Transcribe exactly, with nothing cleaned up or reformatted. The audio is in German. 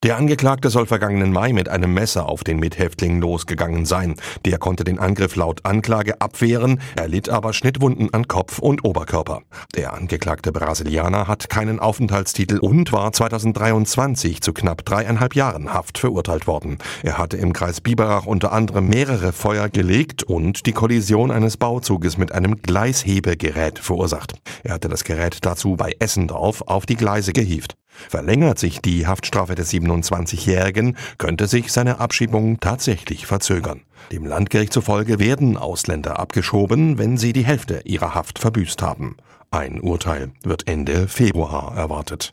Der Angeklagte soll vergangenen Mai mit einem Messer auf den Mithäftling losgegangen sein. Der konnte den Angriff laut Anklage abwehren, erlitt aber Schnittwunden an Kopf und Oberkörper. Der angeklagte Brasilianer hat keinen Aufenthaltstitel und war zweitausenddreiundzwanzig zu knapp dreieinhalb Jahren Haft verurteilt worden. Er hatte im Kreis Biberach unter anderem mehrere Feuer gelegt und die Kollision eines Bauzuges mit einem Gleishebegerät verursacht. Er hatte das Gerät dazu bei Essendorf auf die Gleise gehievt. Verlängert sich die Haftstrafe des siebenundzwanzigjährigen, könnte sich seine Abschiebung tatsächlich verzögern. Dem Landgericht zufolge werden Ausländer abgeschoben, wenn sie die Hälfte ihrer Haft verbüßt haben. Ein Urteil wird Ende Februar erwartet.